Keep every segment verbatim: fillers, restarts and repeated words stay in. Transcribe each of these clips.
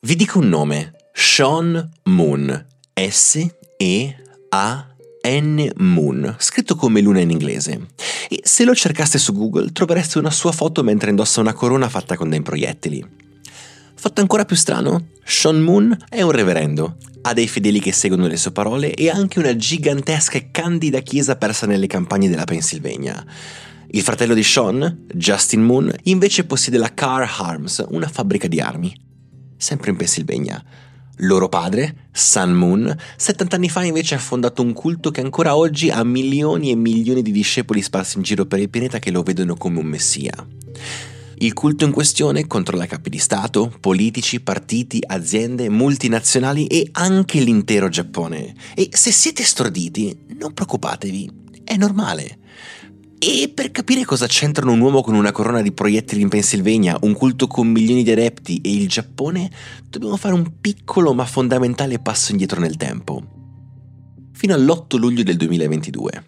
Vi dico un nome, Sean Moon, S E A N Moon, scritto come luna in inglese. E se lo cercaste su Google trovereste una sua foto mentre indossa una corona fatta con dei proiettili. Fatto ancora più strano, Sean Moon è un reverendo, ha dei fedeli che seguono le sue parole e anche una gigantesca e candida chiesa persa nelle campagne della Pennsylvania. Il fratello di Sean, Justin Moon, invece possiede la Carr Arms, una fabbrica di armi, sempre in Pennsylvania. Loro padre, Sun Moon, settanta anni fa invece ha fondato un culto che ancora oggi ha milioni e milioni di discepoli sparsi in giro per il pianeta che lo vedono come un messia. Il culto in questione controlla capi di Stato, politici, partiti, aziende, multinazionali e anche l'intero Giappone. E se siete storditi, non preoccupatevi, è normale. E per capire cosa c'entrano un uomo con una corona di proiettili in Pennsylvania, un culto con milioni di adepti e il Giappone, dobbiamo fare un piccolo ma fondamentale passo indietro nel tempo. Fino all'otto luglio del duemilaventidue.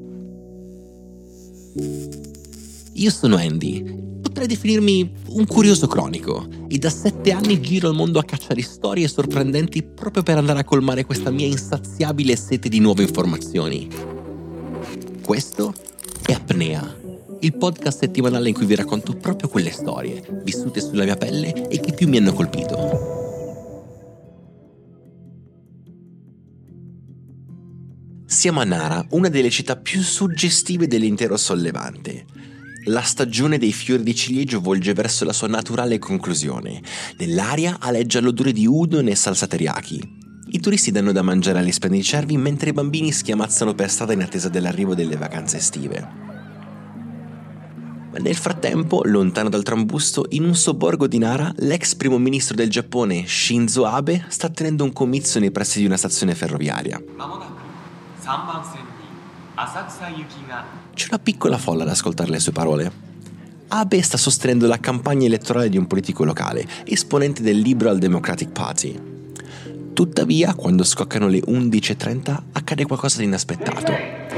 Io sono Andy, potrei definirmi un curioso cronico, e da sette anni giro il mondo a caccia di storie sorprendenti proprio per andare a colmare questa mia insaziabile sete di nuove informazioni. Questo è Apnea, il podcast settimanale in cui vi racconto proprio quelle storie, vissute sulla mia pelle e che più mi hanno colpito. Siamo a Nara, una delle città più suggestive dell'intero Sollevante. La stagione dei fiori di ciliegio volge verso la sua naturale conclusione. Nell'aria aleggia l'odore di udon e salsa teriyaki. I turisti danno da mangiare agli splendidi cervi mentre i bambini schiamazzano per strada in attesa dell'arrivo delle vacanze estive. Ma nel frattempo, lontano dal trambusto, in un sobborgo di Nara, l'ex primo ministro del Giappone, Shinzo Abe, sta tenendo un comizio nei pressi di una stazione ferroviaria. C'è una piccola folla ad ascoltare le sue parole. Abe sta sostenendo la campagna elettorale di un politico locale, esponente del Liberal Democratic Party. Tuttavia, quando scoccano le undici e trenta, accade qualcosa di inaspettato.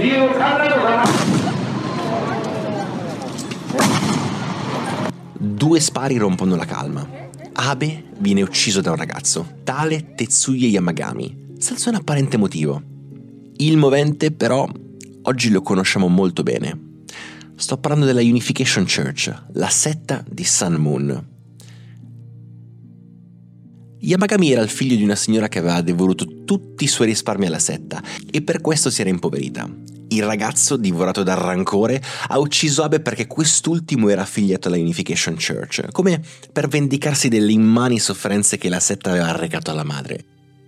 Due spari rompono la calma. Abe viene ucciso da un ragazzo, tale Tetsuya Yamagami, senza un apparente motivo. Il movente, però, oggi lo conosciamo molto bene. Sto parlando della Unification Church, la setta di Sun Moon. Yamagami era il figlio di una signora che aveva devoluto tutti i suoi risparmi alla setta e per questo si era impoverita. Il ragazzo, divorato dal rancore, ha ucciso Abe perché quest'ultimo era affiliato alla Unification Church, come per vendicarsi delle immani sofferenze che la setta aveva arrecato alla madre.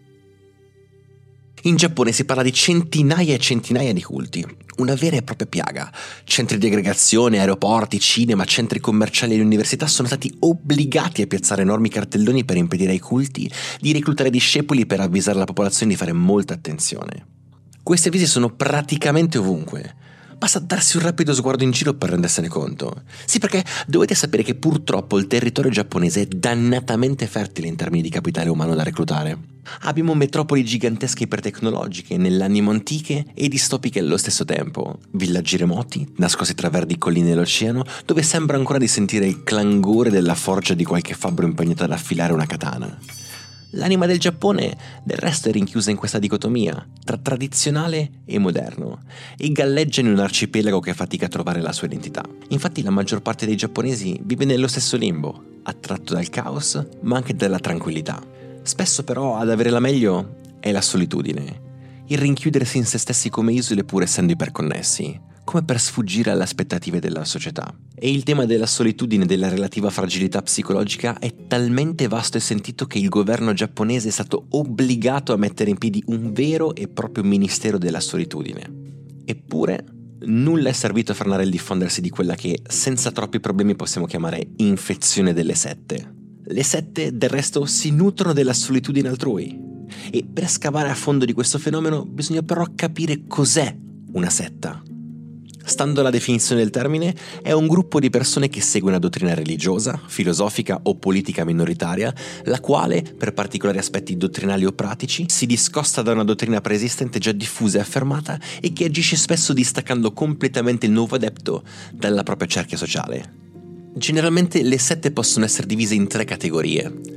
In Giappone si parla di centinaia e centinaia di culti, una vera e propria piaga. Centri di aggregazione, aeroporti, cinema, centri commerciali e università sono stati obbligati a piazzare enormi cartelloni per impedire ai culti di reclutare discepoli, per avvisare la popolazione di fare molta attenzione. Questi avvisi sono praticamente ovunque. Basta darsi un rapido sguardo in giro per rendersene conto. Sì, perché dovete sapere che purtroppo il territorio giapponese è dannatamente fertile in termini di capitale umano da reclutare. Abbiamo metropoli gigantesche ipertecnologiche, nell'animo antiche e distopiche allo stesso tempo, villaggi remoti, nascosti tra verdi colline dell'oceano, dove sembra ancora di sentire il clangore della forgia di qualche fabbro impegnato ad affilare una katana. L'anima del Giappone, del resto, è rinchiusa in questa dicotomia tra tradizionale e moderno e galleggia in un arcipelago che fatica a trovare la sua identità. Infatti la maggior parte dei giapponesi vive nello stesso limbo, attratto dal caos ma anche dalla tranquillità. Spesso però ad avere la meglio è la solitudine, il rinchiudersi in se stessi come isole pur essendo iperconnessi, come per sfuggire alle aspettative della società. E il tema della solitudine e della relativa fragilità psicologica è talmente vasto e sentito che il governo giapponese è stato obbligato a mettere in piedi un vero e proprio ministero della solitudine. Eppure, nulla è servito a frenare il diffondersi di quella che, senza troppi problemi, possiamo chiamare infezione delle sette. Le sette, del resto, si nutrono della solitudine altrui. E per scavare a fondo di questo fenomeno bisogna però capire cos'è una setta. Stando alla definizione del termine, è un gruppo di persone che segue una dottrina religiosa, filosofica o politica minoritaria, la quale, per particolari aspetti dottrinali o pratici, si discosta da una dottrina preesistente già diffusa e affermata e che agisce spesso distaccando completamente il nuovo adepto dalla propria cerchia sociale. Generalmente le sette possono essere divise in tre categorie: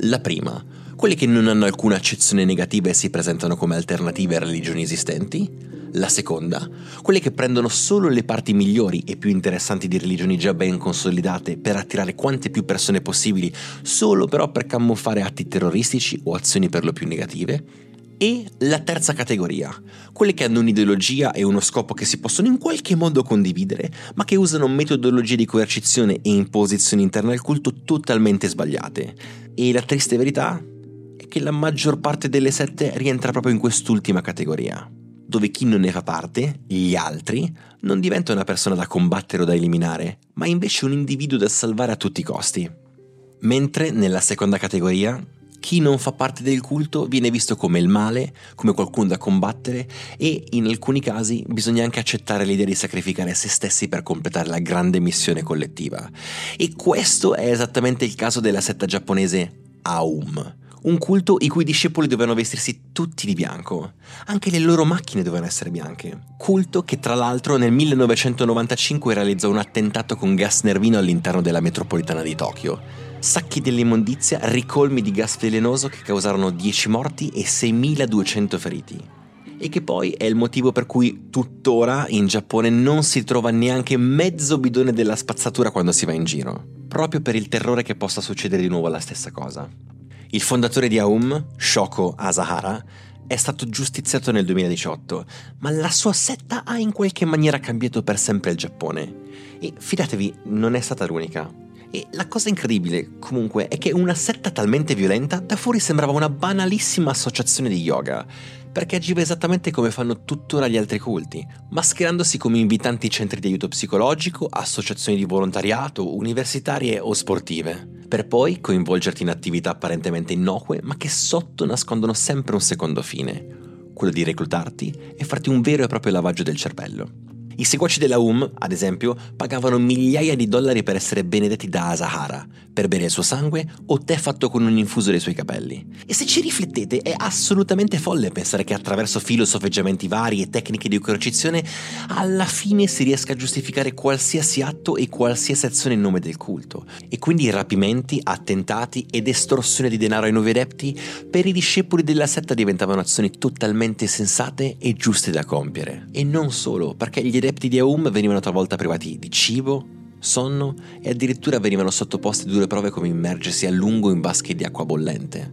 La prima, quelle che non hanno alcuna accezione negativa e si presentano come alternative a religioni esistenti. La seconda, quelle che prendono solo le parti migliori e più interessanti di religioni già ben consolidate per attirare quante più persone possibili, solo però per camuffare atti terroristici o azioni per lo più negative. E la terza categoria, quelle che hanno un'ideologia e uno scopo che si possono in qualche modo condividere, ma che usano metodologie di coercizione e imposizioni interne al culto totalmente sbagliate. E la triste verità è che la maggior parte delle sette rientra proprio in quest'ultima categoria, dove chi non ne fa parte, gli altri, non diventa una persona da combattere o da eliminare, ma invece un individuo da salvare a tutti i costi. Mentre nella seconda categoria, chi non fa parte del culto viene visto come il male, come qualcuno da combattere e in alcuni casi bisogna anche accettare l'idea di sacrificare se stessi per completare la grande missione collettiva. E questo è esattamente il caso della setta giapponese Aum, un culto i cui discepoli dovevano vestirsi tutti di bianco. Anche le loro macchine dovevano essere bianche. Culto che tra l'altro nel millenovecentonovantacinque realizzò un attentato con gas nervino all'interno della metropolitana di Tokyo. Sacchi dell'immondizia ricolmi di gas velenoso che causarono dieci morti e seimiladuecento feriti. E che poi è il motivo per cui tuttora in Giappone non si trova neanche mezzo bidone della spazzatura quando si va in giro, proprio per il terrore che possa succedere di nuovo la stessa cosa. Il fondatore di Aum, Shoko Asahara, è stato giustiziato nel duemiladiciotto, ma la sua setta ha in qualche maniera cambiato per sempre il Giappone. E fidatevi, non è stata l'unica. E la cosa incredibile, comunque, è che una setta talmente violenta da fuori sembrava una banalissima associazione di yoga, perché agiva esattamente come fanno tuttora gli altri culti, mascherandosi come invitanti centri di aiuto psicologico, associazioni di volontariato, universitarie o sportive, per poi coinvolgerti in attività apparentemente innocue, ma che sotto nascondono sempre un secondo fine, quello di reclutarti e farti un vero e proprio lavaggio del cervello. I seguaci della Aum, ad esempio, pagavano migliaia di dollari per essere benedetti da Asahara, per bere il suo sangue o tè fatto con un infuso dei suoi capelli. E se ci riflettete, è assolutamente folle pensare che attraverso filosofeggiamenti vari e tecniche di coercizione alla fine si riesca a giustificare qualsiasi atto e qualsiasi azione in nome del culto. E quindi rapimenti, attentati ed estorsione di denaro ai nuovi adepti per i discepoli della setta diventavano azioni totalmente sensate e giuste da compiere. E non solo, perché gli adepti di Aum venivano talvolta privati di cibo, sonno e addirittura venivano sottoposti a dure prove come immergersi a lungo in vasche di acqua bollente.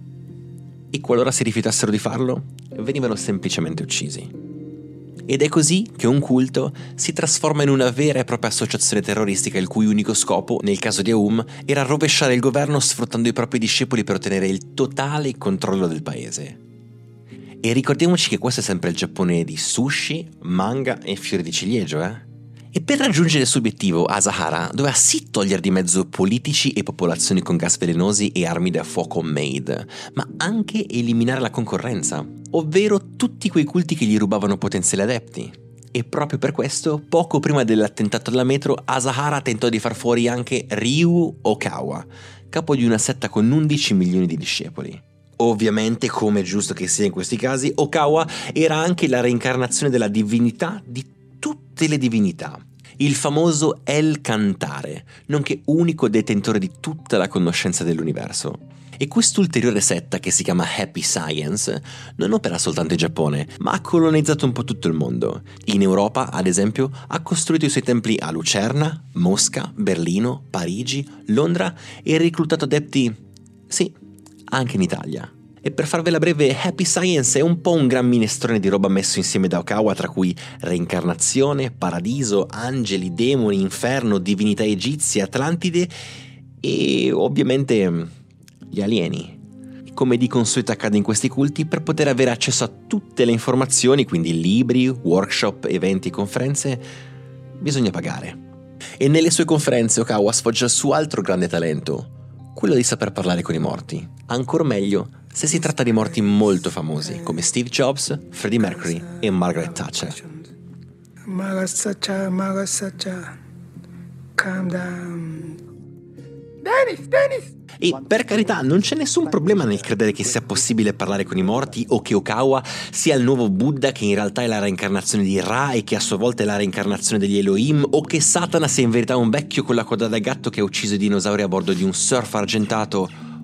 E qualora si rifiutassero di farlo, venivano semplicemente uccisi. Ed è così che un culto si trasforma in una vera e propria associazione terroristica il cui unico scopo, nel caso di Aum, era rovesciare il governo sfruttando i propri discepoli per ottenere il totale controllo del paese. E ricordiamoci che questo è sempre il Giappone di sushi, manga e fiori di ciliegio, eh? E per raggiungere il suo obiettivo, Asahara doveva sì togliere di mezzo politici e popolazioni con gas velenosi e armi da fuoco made, ma anche eliminare la concorrenza, ovvero tutti quei culti che gli rubavano potenziali adepti. E proprio per questo, poco prima dell'attentato alla metro, Asahara tentò di far fuori anche Ryu Okawa, capo di una setta con undici milioni di discepoli. Ovviamente, come è giusto che sia in questi casi, Okawa era anche la reincarnazione della divinità di tutte le divinità, il famoso El Cantare, nonché unico detentore di tutta la conoscenza dell'universo. E quest'ulteriore setta, che si chiama Happy Science, non opera soltanto in Giappone, ma ha colonizzato un po' tutto il mondo. In Europa, ad esempio, ha costruito i suoi templi a Lucerna, Mosca, Berlino, Parigi, Londra e ha reclutato adepti, sì, anche in Italia. E per farvela breve, Happy Science è un po' un gran minestrone di roba messo insieme da Okawa, tra cui reincarnazione, paradiso, angeli, demoni, inferno, divinità egizie, Atlantide e ovviamente gli alieni. Come di consueto accade in questi culti, per poter avere accesso a tutte le informazioni, quindi libri, workshop, eventi e conferenze, bisogna pagare. E nelle sue conferenze Okawa sfoggia il suo altro grande talento, quello di saper parlare con i morti. Ancor meglio se si tratta di morti molto famosi, come Steve Jobs, Freddie Mercury e Margaret Thatcher. Margaret Thatcher, Margaret Thatcher, calm down. Dennis, Dennis! E per carità, non c'è nessun problema nel credere che sia possibile parlare con i morti o che Okawa sia il nuovo Buddha che in realtà è la reincarnazione di Ra e che a sua volta è la reincarnazione degli Elohim, o che Satana sia in verità un vecchio con la coda da gatto che ha ucciso i dinosauri a bordo di un surf argentato,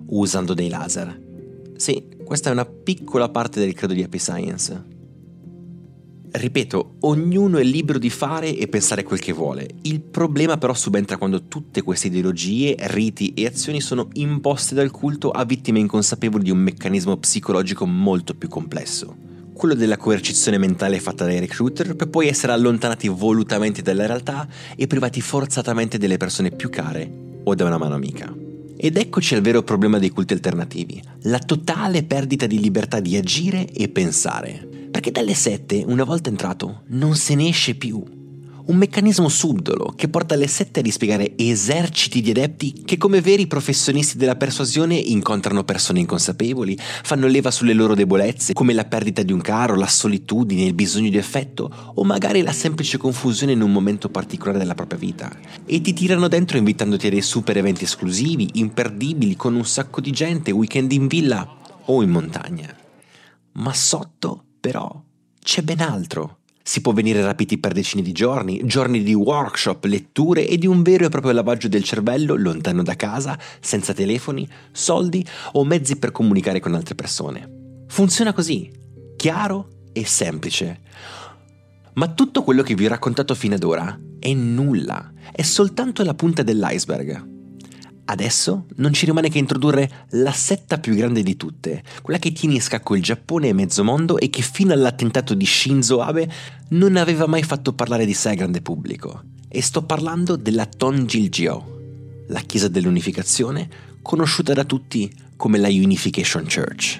usando dei laser. Sì, questa è una piccola parte del credo di Happy Science. Ripeto, ognuno è libero di fare e pensare quel che vuole. Il problema però subentra quando tutte queste ideologie, riti e azioni sono imposte dal culto a vittime inconsapevoli di un meccanismo psicologico molto più complesso. Quello della coercizione mentale fatta dai recruiter per poi essere allontanati volutamente dalla realtà e privati forzatamente delle persone più care o da una mano amica. Ed eccoci al vero problema dei culti alternativi, la totale perdita di libertà di agire e pensare. Perché dalle sette, una volta entrato, non se ne esce più. Un meccanismo subdolo che porta le sette a dispiegare eserciti di adepti che come veri professionisti della persuasione incontrano persone inconsapevoli, fanno leva sulle loro debolezze, come la perdita di un caro, la solitudine, il bisogno di affetto o magari la semplice confusione in un momento particolare della propria vita. E ti tirano dentro invitandoti a dei super eventi esclusivi, imperdibili, con un sacco di gente, weekend in villa o in montagna. Ma sotto, però, c'è ben altro. Si può venire rapiti per decine di giorni, giorni di workshop, letture e di un vero e proprio lavaggio del cervello lontano da casa, senza telefoni, soldi o mezzi per comunicare con altre persone. Funziona così, chiaro e semplice. Ma tutto quello che vi ho raccontato fino ad ora è nulla, è soltanto la punta dell'iceberg. Adesso non ci rimane che introdurre la setta più grande di tutte, quella che tiene in scacco il Giappone e mezzo mondo e che fino all'attentato di Shinzo Abe non aveva mai fatto parlare di sé al grande pubblico. E sto parlando della Tongil-gyo, la chiesa dell'unificazione, conosciuta da tutti come la Unification Church.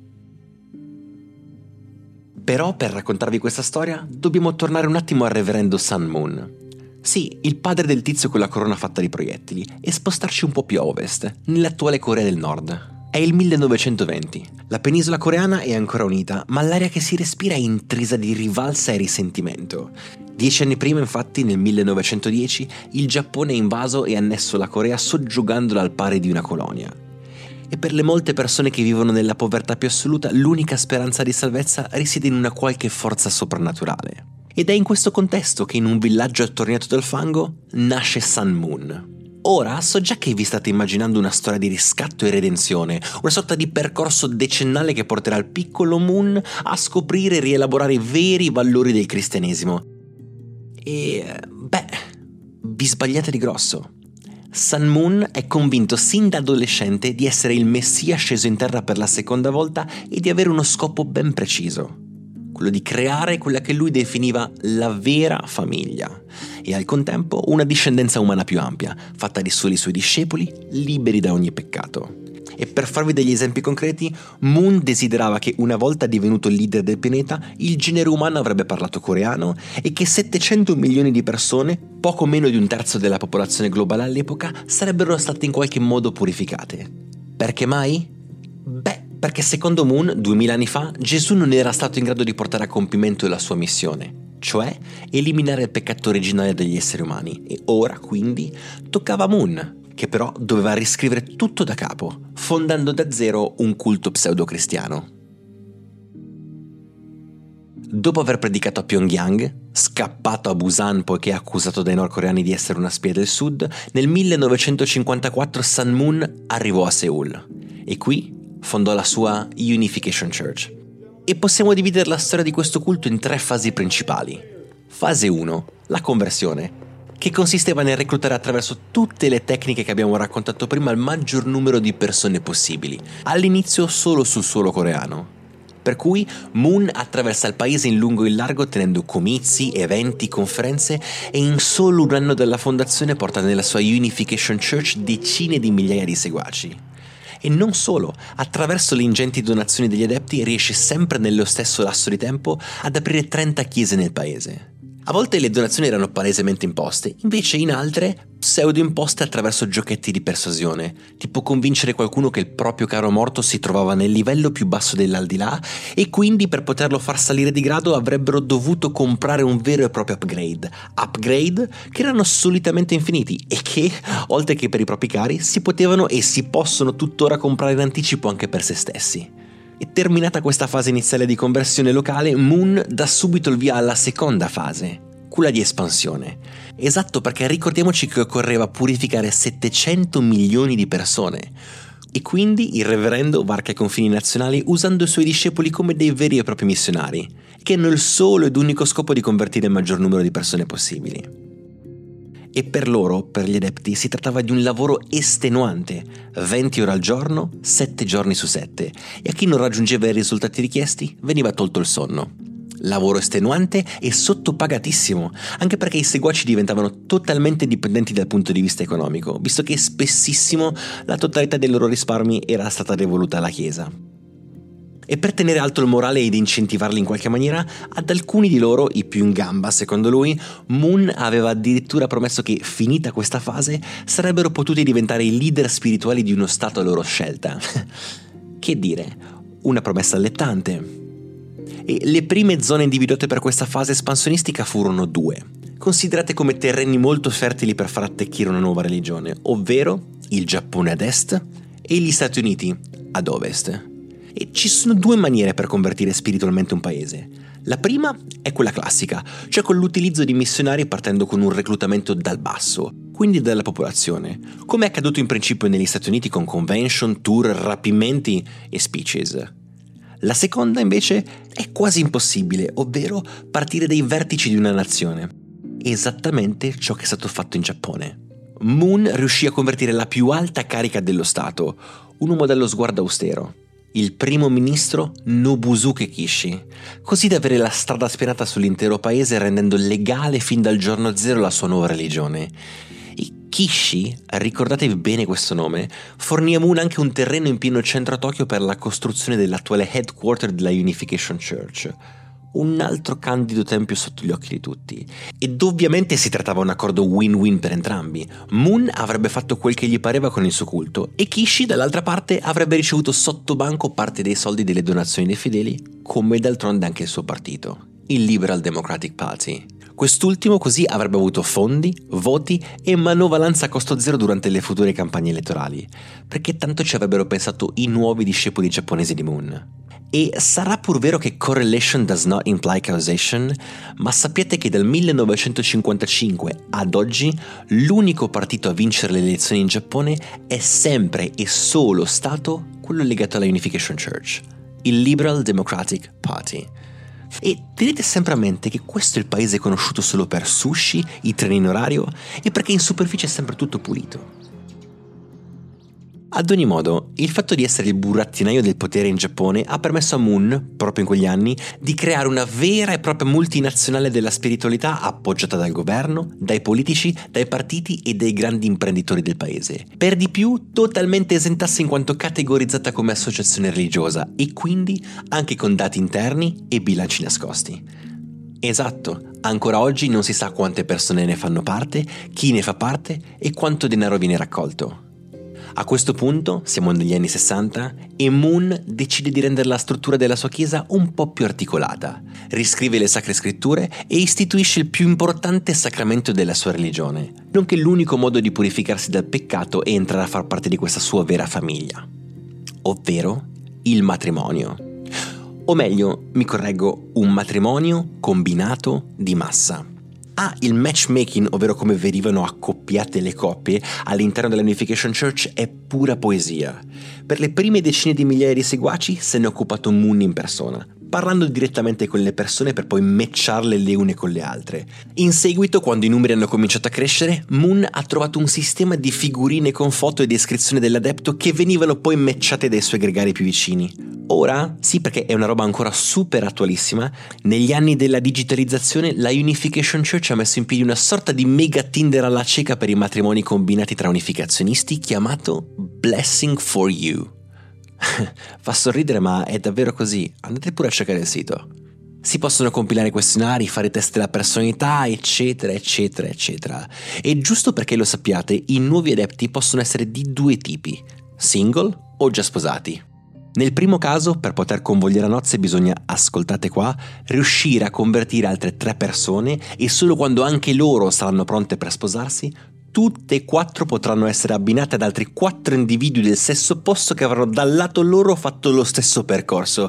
Però per raccontarvi questa storia dobbiamo tornare un attimo al reverendo Sun Moon. Sì, il padre del tizio con la corona fatta di proiettili, e spostarci un po' più a ovest, nell'attuale Corea del Nord. È il millenovecentoventi. La penisola coreana è ancora unita, ma l'aria che si respira è intrisa di rivalsa e risentimento. Dieci anni prima, infatti, nel millenovecentodieci, il Giappone ha invaso e annesso la Corea soggiogandola al pari di una colonia. E per le molte persone che vivono nella povertà più assoluta, l'unica speranza di salvezza risiede in una qualche forza soprannaturale. Ed è in questo contesto che in un villaggio attorniato dal fango nasce Sun Moon. Ora so già che vi state immaginando una storia di riscatto e redenzione, una sorta di percorso decennale che porterà il piccolo Moon a scoprire e rielaborare i veri valori del cristianesimo. E beh, vi sbagliate di grosso. Sun Moon è convinto sin da adolescente di essere il messia sceso in terra per la seconda volta e di avere uno scopo ben preciso. Quello di creare quella che lui definiva la vera famiglia e al contempo una discendenza umana più ampia, fatta di soli suoi discepoli, liberi da ogni peccato. E per farvi degli esempi concreti, Moon desiderava che una volta divenuto il leader del pianeta, il genere umano avrebbe parlato coreano e che settecento milioni di persone, poco meno di un terzo della popolazione globale all'epoca, sarebbero state in qualche modo purificate. Perché mai? Beh, perché secondo Moon, duemila anni fa, Gesù non era stato in grado di portare a compimento la sua missione, cioè eliminare il peccato originale degli esseri umani, e ora, quindi, toccava a Moon, che però doveva riscrivere tutto da capo, fondando da zero un culto pseudo-cristiano. Dopo aver predicato a Pyongyang, scappato a Busan poiché accusato dai nordcoreani di essere una spia del sud, nel millenovecentocinquantaquattro Sun Moon arrivò a Seoul, e qui fondò la sua Unification Church. E possiamo dividere la storia di questo culto in tre fasi principali. Fase uno, la conversione, che consisteva nel reclutare attraverso tutte le tecniche che abbiamo raccontato prima il maggior numero di persone possibili, all'inizio solo sul suolo coreano. Per cui Moon attraversa il paese in lungo e in largo tenendo comizi, eventi, conferenze e in solo un anno dalla fondazione porta nella sua Unification Church decine di migliaia di seguaci. E non solo, attraverso le ingenti donazioni degli adepti riesce sempre nello stesso lasso di tempo ad aprire trenta chiese nel paese. A volte le donazioni erano palesemente imposte, invece in altre pseudo imposte attraverso giochetti di persuasione, tipo convincere qualcuno che il proprio caro morto si trovava nel livello più basso dell'aldilà e quindi per poterlo far salire di grado avrebbero dovuto comprare un vero e proprio upgrade, upgrade che erano solitamente infiniti e che, oltre che per i propri cari, si potevano e si possono tuttora comprare in anticipo anche per se stessi. E terminata questa fase iniziale di conversione locale, Moon dà subito il via alla seconda fase, quella di espansione. Esatto, perché ricordiamoci che occorreva purificare settecento milioni di persone. E quindi il reverendo varca i confini nazionali usando i suoi discepoli come dei veri e propri missionari, che hanno il solo ed unico scopo di convertire il maggior numero di persone possibili. E per loro, per gli adepti, si trattava di un lavoro estenuante, venti ore al giorno, sette giorni su sette, e a chi non raggiungeva i risultati richiesti veniva tolto il sonno. Lavoro estenuante e sottopagatissimo, anche perché i seguaci diventavano totalmente dipendenti dal punto di vista economico, visto che spessissimo la totalità dei loro risparmi era stata devoluta alla Chiesa. E per tenere alto il morale ed incentivarli in qualche maniera, ad alcuni di loro, i più in gamba secondo lui, Moon aveva addirittura promesso che, finita questa fase, sarebbero potuti diventare i leader spirituali di uno stato a loro scelta. Che dire, una promessa allettante. E le prime zone individuate per questa fase espansionistica furono due, considerate come terreni molto fertili per far attecchire una nuova religione, ovvero il Giappone ad est e gli Stati Uniti ad ovest. E ci sono due maniere per convertire spiritualmente un paese. La prima è quella classica, cioè con l'utilizzo di missionari partendo con un reclutamento dal basso, quindi dalla popolazione, come è accaduto in principio negli Stati Uniti con convention, tour, rapimenti e speeches. La seconda invece è quasi impossibile, ovvero partire dai vertici di una nazione. Esattamente ciò che è stato fatto in Giappone. Moon riuscì a convertire la più alta carica dello Stato, un uomo dallo sguardo austero, il primo ministro Nobusuke Kishi, così da avere la strada spianata sull'intero paese rendendo legale fin dal giorno zero la sua nuova religione. E Kishi, ricordatevi bene questo nome, fornì a Moon anche un terreno in pieno centro a Tokyo per la costruzione dell'attuale headquarter della Unification Church. Un altro candido tempio sotto gli occhi di tutti. Ed ovviamente si trattava di un accordo win-win per entrambi. Moon avrebbe fatto quel che gli pareva con il suo culto e Kishi dall'altra parte avrebbe ricevuto sotto banco parte dei soldi delle donazioni dei fedeli, come d'altronde anche il suo partito, il Liberal Democratic Party. Quest'ultimo così avrebbe avuto fondi, voti e manovalanza a costo zero durante le future campagne elettorali, perché tanto ci avrebbero pensato i nuovi discepoli giapponesi di Moon. E sarà pur vero che correlation does not imply causation, ma sappiate che dal millenovecentocinquantacinque ad oggi l'unico partito a vincere le elezioni in Giappone è sempre e solo stato quello legato alla Unification Church, il Liberal Democratic Party. E tenete sempre a mente che questo è il paese conosciuto solo per sushi, i treni in orario e perché in superficie è sempre tutto pulito. Ad ogni modo, il fatto di essere il burattinaio del potere in Giappone ha permesso a Moon, proprio in quegli anni, di creare una vera e propria multinazionale della spiritualità appoggiata dal governo, dai politici, dai partiti e dai grandi imprenditori del paese. Per di più, totalmente esentasse in quanto categorizzata come associazione religiosa e quindi anche con dati interni e bilanci nascosti. Esatto, ancora oggi non si sa quante persone ne fanno parte, chi ne fa parte e quanto denaro viene raccolto. A questo punto, siamo negli anni sessanta, e Moon decide di rendere la struttura della sua chiesa un po' più articolata, riscrive le sacre scritture e istituisce il più importante sacramento della sua religione, nonché l'unico modo di purificarsi dal peccato e entrare a far parte di questa sua vera famiglia, ovvero il matrimonio. O meglio, mi correggo, un matrimonio combinato di massa. Ah, il matchmaking, ovvero come venivano accoppiate le coppie all'interno della Unification Church, è pura poesia. Per le prime decine di migliaia di seguaci se ne è occupato Moon in persona, parlando direttamente con le persone per poi matcharle le une con le altre. In seguito, quando i numeri hanno cominciato a crescere, Moon ha trovato un sistema di figurine con foto e descrizione dell'adepto che venivano poi matchate dai suoi gregari più vicini. Ora, sì, perché è una roba ancora super attualissima, negli anni della digitalizzazione la Unification Church ha messo in piedi una sorta di mega Tinder alla cieca per i matrimoni combinati tra unificazionisti chiamato Blessing for You. Fa sorridere, ma è davvero così, andate pure a cercare il sito. Si possono compilare questionari, fare test della personalità, eccetera, eccetera, eccetera. E giusto perché lo sappiate, i nuovi adepti possono essere di due tipi, single o già sposati. Nel primo caso, per poter convogliare a nozze bisogna, ascoltate qua, riuscire a convertire altre tre persone e solo quando anche loro saranno pronte per sposarsi, tutte e quattro potranno essere abbinate ad altri quattro individui del sesso opposto che avranno dal lato loro fatto lo stesso percorso.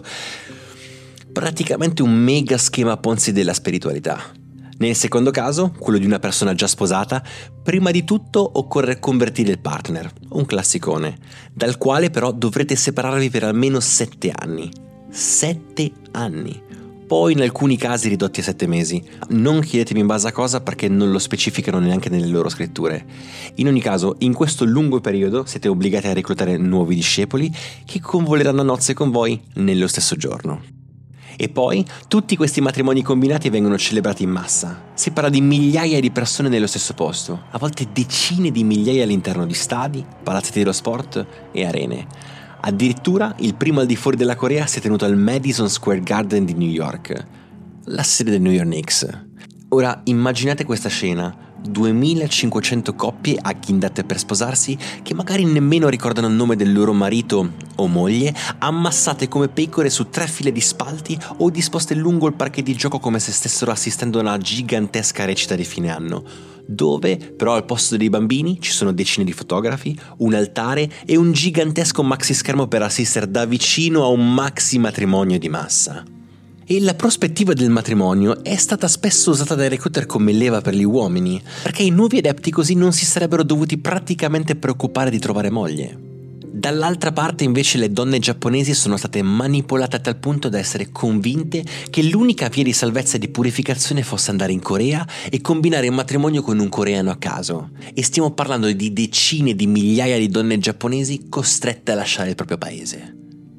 Praticamente un mega schema Ponzi della spiritualità. Nel secondo caso, quello di una persona già sposata, Prima di tutto occorre convertire il partner, un classicone, dal quale però dovrete separarvi per almeno sette anni. Sette anni! Poi in alcuni casi ridotti a sette mesi. Non chiedetemi in base a cosa perché non lo specificano neanche nelle loro scritture. In ogni caso, in questo lungo periodo siete obbligati a reclutare nuovi discepoli che convoleranno a nozze con voi nello stesso giorno. E poi tutti questi matrimoni combinati vengono celebrati in massa. Si parla di migliaia di persone nello stesso posto, a volte decine di migliaia all'interno di stadi, palazzetti dello sport e arene. Addirittura il primo al di fuori della Corea si è tenuto al Madison Square Garden di New York, la sede del New York Knicks. Ora immaginate questa scena, duemilacinquecento coppie agghindate per sposarsi che magari nemmeno ricordano il nome del loro marito o moglie, ammassate come pecore su tre file di spalti o disposte lungo il parquet di gioco come se stessero assistendo a una gigantesca recita di fine anno, dove però al posto dei bambini ci sono decine di fotografi, un altare e un gigantesco maxi schermo per assistere da vicino a un maxi matrimonio di massa. E la prospettiva del matrimonio è stata spesso usata dai recruiter come leva per gli uomini, perché i nuovi adepti così non si sarebbero dovuti praticamente preoccupare di trovare moglie. Dall'altra parte invece le donne giapponesi sono state manipolate a tal punto da essere convinte che l'unica via di salvezza e di purificazione fosse andare in Corea e combinare il matrimonio con un coreano a caso. E stiamo parlando di decine di migliaia di donne giapponesi costrette a lasciare il proprio paese.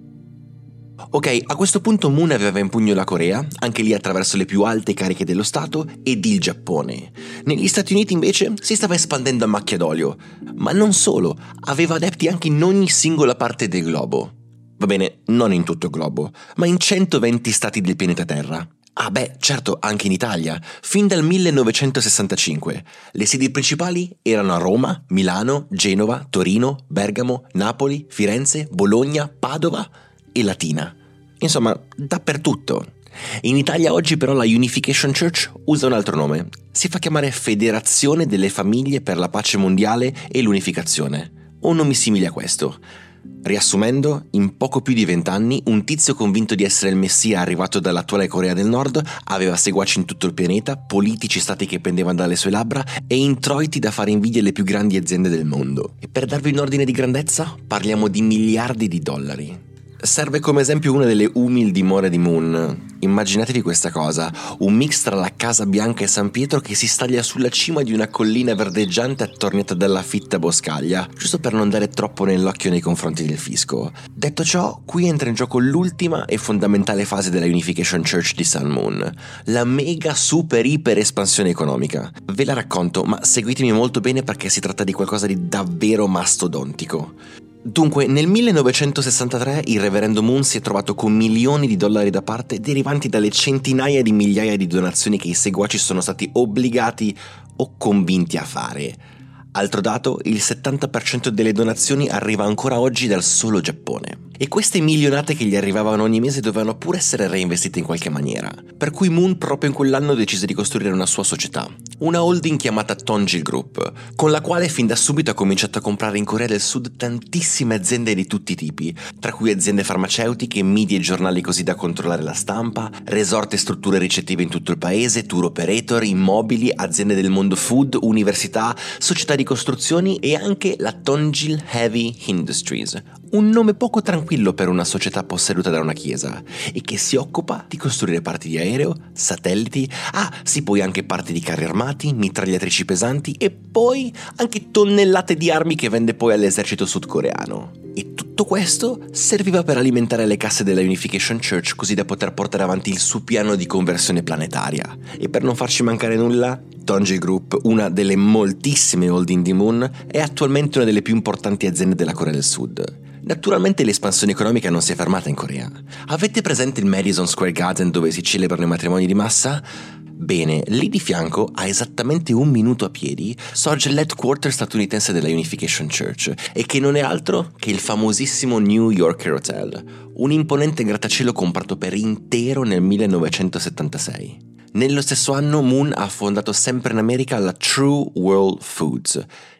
Ok, a questo punto Moon aveva in pugno la Corea, anche lì attraverso le più alte cariche dello Stato, ed il Giappone. Negli Stati Uniti invece si stava espandendo a macchia d'olio, ma non solo, aveva adepti anche in ogni singola parte del globo. Va bene, non in tutto il globo, ma in centoventi stati del pianeta Terra. Ah beh, certo, anche in Italia, fin dal millenovecentosessantacinque. Le sedi principali erano a Roma, Milano, Genova, Torino, Bergamo, Napoli, Firenze, Bologna, Padova e Latina. Insomma, dappertutto. In Italia oggi però la Unification Church usa un altro nome. Si fa chiamare Federazione delle Famiglie per la Pace Mondiale e l'Unificazione, o nomi simili a questo. Riassumendo, in poco più di vent'anni un tizio convinto di essere il messia arrivato dall'attuale Corea del Nord aveva seguaci in tutto il pianeta, politici stati che pendevano dalle sue labbra e introiti da fare invidia alle più grandi aziende del mondo. E per darvi un ordine di grandezza, parliamo di miliardi di dollari. Serve come esempio una delle umili dimore di Moon. Immaginatevi questa cosa, un mix tra la Casa Bianca e San Pietro che si staglia sulla cima di una collina verdeggiante attorniata dalla fitta boscaglia, giusto per non dare troppo nell'occhio nei confronti del fisco. Detto ciò, qui entra in gioco l'ultima e fondamentale fase della Unification Church di Sun Moon, la mega super iper espansione economica. Ve la racconto, ma seguitemi molto bene perché si tratta di qualcosa di davvero mastodontico. Dunque, nel millenovecentosessantatré il reverendo Moon si è trovato con milioni di dollari da parte derivanti dalle centinaia di migliaia di donazioni che i seguaci sono stati obbligati o convinti a fare. Altro dato, il settanta per cento delle donazioni arriva ancora oggi dal solo Giappone. E queste milionate che gli arrivavano ogni mese dovevano pure essere reinvestite in qualche maniera. Per cui Moon proprio in quell'anno decise di costruire una sua società, una holding chiamata Tongil Group, con la quale fin da subito ha cominciato a comprare in Corea del Sud tantissime aziende di tutti i tipi, tra cui aziende farmaceutiche, media e giornali così da controllare la stampa, resort e strutture ricettive in tutto il paese, tour operator, immobili, aziende del mondo food, università, società di costruzioni e anche la Tongil Heavy Industries, un nome poco tranquillo per una società posseduta da una chiesa e che si occupa di costruire parti di aereo, satelliti, ah sì poi anche parti di carri armati, mitragliatrici pesanti e poi anche tonnellate di armi che vende poi all'esercito sudcoreano. E tutto questo serviva per alimentare le casse della Unification Church così da poter portare avanti il suo piano di conversione planetaria. E per non farci mancare nulla, Tongil Group, una delle moltissime holding di Moon, è attualmente una delle più importanti aziende della Corea del Sud. Naturalmente l'espansione economica non si è fermata in Corea. Avete presente il Madison Square Garden dove si celebrano i matrimoni di massa? Bene, lì di fianco, a esattamente un minuto a piedi, sorge l'headquarter statunitense della Unification Church e che non è altro che il famosissimo New Yorker Hotel, un imponente grattacielo comprato per intero nel millenovecentosettantasei. Nello stesso anno Moon ha fondato sempre in America la True World Foods,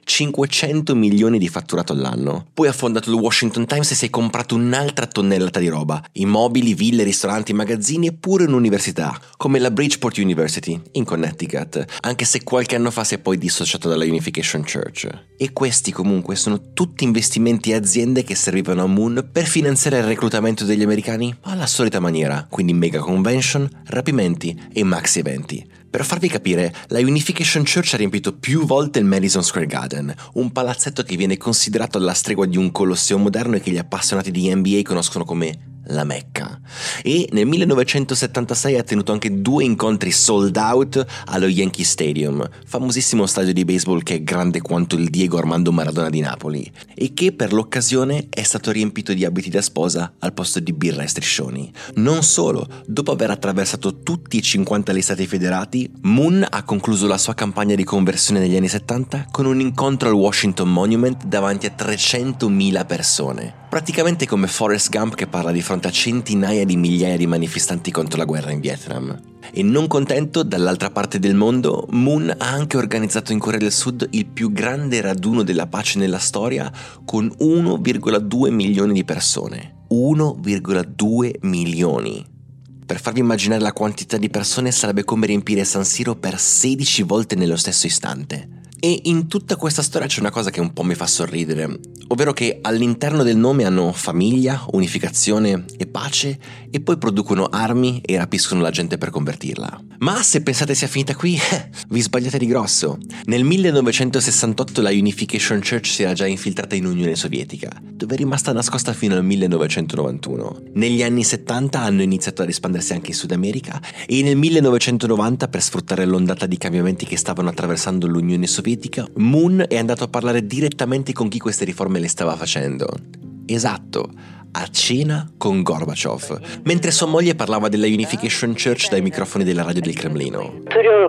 cinquecento milioni di fatturato all'anno. Poi ha fondato il Washington Times e si è comprato un'altra tonnellata di roba, immobili, ville, ristoranti, magazzini e pure un'università, come la Bridgeport University in Connecticut, anche se qualche anno fa si è poi dissociato dalla Unification Church. E questi comunque sono tutti investimenti e aziende che servivano a Moon per finanziare il reclutamento degli americani alla solita maniera, quindi mega convention, rapimenti e maxi eventi. Per farvi capire, la Unification Church ha riempito più volte il Madison Square Garden, un palazzetto che viene considerato alla stregua di un colosseo moderno e che gli appassionati di N B A conoscono come la Mecca. E nel millenovecentosettantasei ha tenuto anche due incontri sold out allo Yankee Stadium, famosissimo stadio di baseball che è grande quanto il Diego Armando Maradona di Napoli, e che per l'occasione è stato riempito di abiti da sposa al posto di birra e striscioni. Non solo, dopo aver attraversato tutti i cinquanta stati federati, Moon ha concluso la sua campagna di conversione negli anni settanta con un incontro al Washington Monument davanti a trecentomila persone. Praticamente come Forrest Gump che parla di fronte a centinaia di migliaia di manifestanti contro la guerra in Vietnam. E non contento, dall'altra parte del mondo, Moon ha anche organizzato in Corea del Sud il più grande raduno della pace nella storia con uno virgola due milioni di persone. uno virgola due milioni. Per farvi immaginare la quantità di persone sarebbe come riempire San Siro per sedici volte nello stesso istante. E in tutta questa storia c'è una cosa che un po' mi fa sorridere, ovvero che all'interno del nome hanno famiglia, unificazione e pace e poi producono armi e rapiscono la gente per convertirla. Ma se pensate sia finita qui, vi sbagliate di grosso. Nel millenovecentosessantotto la Unification Church si era già infiltrata in Unione Sovietica, dove è rimasta nascosta fino al millenovecentonovantuno. Negli anni settanta hanno iniziato ad espandersi anche in Sud America e nel millenovecentonovanta, per sfruttare l'ondata di cambiamenti che stavano attraversando l'Unione Sovietica, Moon è andato a parlare direttamente con chi queste riforme le stava facendo. Esatto, a cena con Gorbaciov, mentre sua moglie parlava della Unification Church dai microfoni della radio del Cremlino.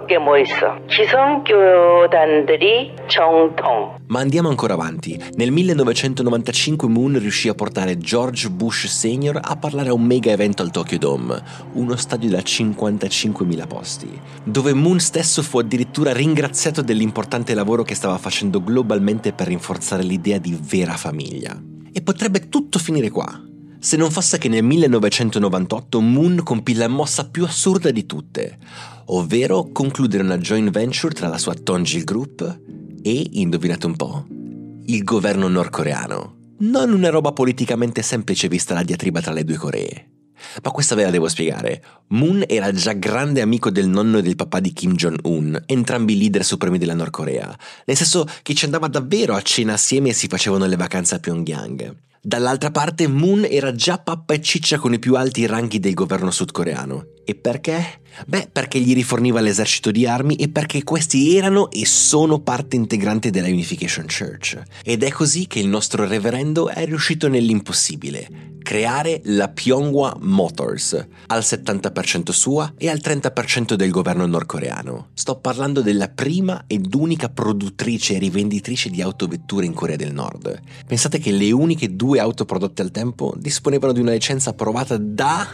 Ma andiamo ancora avanti. Nel millenovecentonovantacinque Moon riuscì a portare George Bush Senior a parlare a un mega evento al Tokyo Dome, uno stadio da cinquantacinquemila posti, dove Moon stesso fu addirittura ringraziato dell'importante lavoro che stava facendo globalmente per rinforzare l'idea di vera famiglia. E potrebbe tutto finire qua, se non fosse che nel millenovecentonovantotto Moon compì la mossa più assurda di tutte, ovvero concludere una joint venture tra la sua Tongil Group e, indovinate un po', il governo nordcoreano. Non una roba politicamente semplice vista la diatriba tra le due Coree. Ma questa ve la devo spiegare. Moon era già grande amico del nonno e del papà di Kim Jong-un, entrambi leader supremi della Nord Corea, nel senso che ci andava davvero a cena assieme e si facevano le vacanze a Pyongyang. Dall'altra parte Moon era già pappa e ciccia con i più alti ranghi del governo sudcoreano. E perché? Beh, perché gli riforniva l'esercito di armi e perché questi erano e sono parte integrante della Unification Church. Ed è così che il nostro reverendo è riuscito nell'impossibile: creare la Pyeonghwa Motors, al settanta per cento sua e al trenta per cento del governo nordcoreano. Sto parlando della prima ed unica produttrice e rivenditrice di autovetture in Corea del Nord. Pensate che le uniche due auto prodotte al tempo disponevano di una licenza approvata da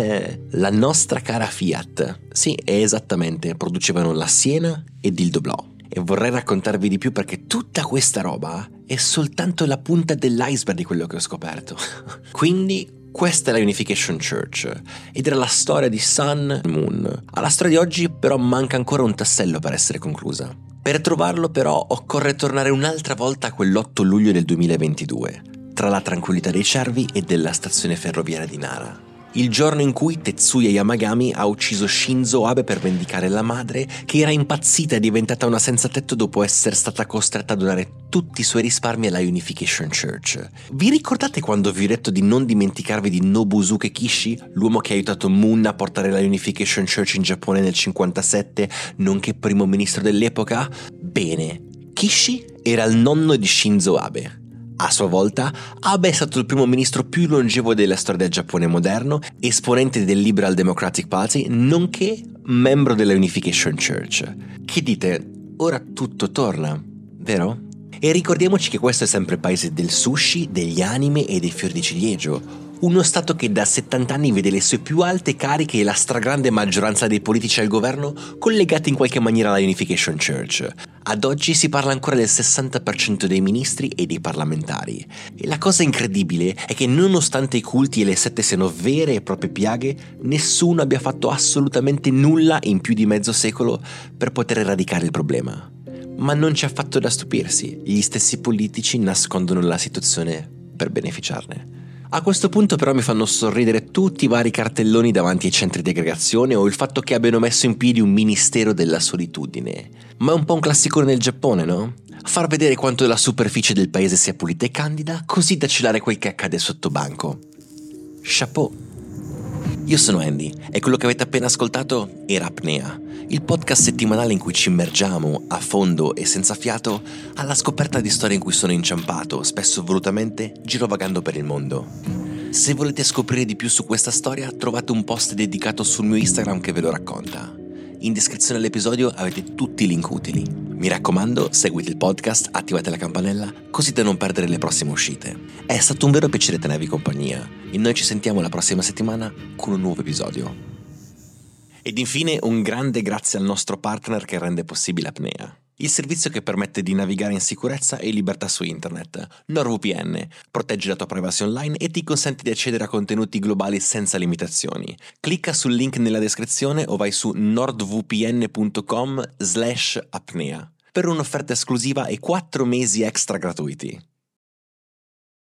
la nostra cara Fiat. Sì, esattamente, producevano la Siena ed il Doblò. E vorrei raccontarvi di più perché tutta questa roba è soltanto la punta dell'iceberg di quello che ho scoperto. Quindi questa è la Unification Church ed era la storia di Sun Moon. Alla storia di oggi però manca ancora un tassello per essere conclusa. Per trovarlo però occorre tornare un'altra volta a quell'otto luglio del duemilaventidue, tra la tranquillità dei cervi e della stazione ferroviaria di Nara. Il giorno in cui Tetsuya Yamagami ha ucciso Shinzo Abe per vendicare la madre, che era impazzita e diventata una senza tetto dopo essere stata costretta a donare tutti i suoi risparmi alla Unification Church. Vi ricordate quando vi ho detto di non dimenticarvi di Nobusuke Kishi, l'uomo che ha aiutato Moon a portare la Unification Church in Giappone nel cinquantasette, nonché primo ministro dell'epoca? Bene, Kishi era il nonno di Shinzo Abe. A sua volta, Abe è stato il primo ministro più longevo della storia del Giappone moderno, esponente del Liberal Democratic Party, nonché membro della Unification Church. Che dite? Ora tutto torna, vero? E ricordiamoci che questo è sempre il paese del sushi, degli anime e dei fiori di ciliegio, Uno Stato che da settanta anni vede le sue più alte cariche e la stragrande maggioranza dei politici al governo collegati in qualche maniera alla Unification Church. Ad oggi si parla ancora del sessanta per cento dei ministri e dei parlamentari. E la cosa incredibile è che nonostante i culti e le sette siano vere e proprie piaghe, nessuno abbia fatto assolutamente nulla in più di mezzo secolo per poter eradicare il problema. Ma non c'è affatto da stupirsi, gli stessi politici nascondono la situazione per beneficiarne. A questo punto però mi fanno sorridere tutti i vari cartelloni davanti ai centri di aggregazione o il fatto che abbiano messo in piedi un ministero della solitudine. Ma è un po' un classicone del Giappone, no? Far vedere quanto la superficie del paese sia pulita e candida, così da celare quel che accade sotto banco. Chapeau! Io sono Andy e quello che avete appena ascoltato era Apnea, il podcast settimanale in cui ci immergiamo a fondo e senza fiato alla scoperta di storie in cui sono inciampato, spesso volutamente, girovagando per il mondo. Se volete scoprire di più su questa storia, trovate un post dedicato sul mio Instagram che ve lo racconta. In descrizione all'episodio avete tutti i link utili. Mi raccomando, seguite il podcast, attivate la campanella, così da non perdere le prossime uscite. È stato un vero piacere tenervi compagnia e noi ci sentiamo la prossima settimana con un nuovo episodio. Ed infine un grande grazie al nostro partner che rende possibile Apnea, il servizio che permette di navigare in sicurezza e libertà su internet. NordVPN protegge la tua privacy online e ti consente di accedere a contenuti globali senza limitazioni. Clicca sul link nella descrizione o vai su nordvpn punto com slash apnea per un'offerta esclusiva e quattro mesi extra gratuiti.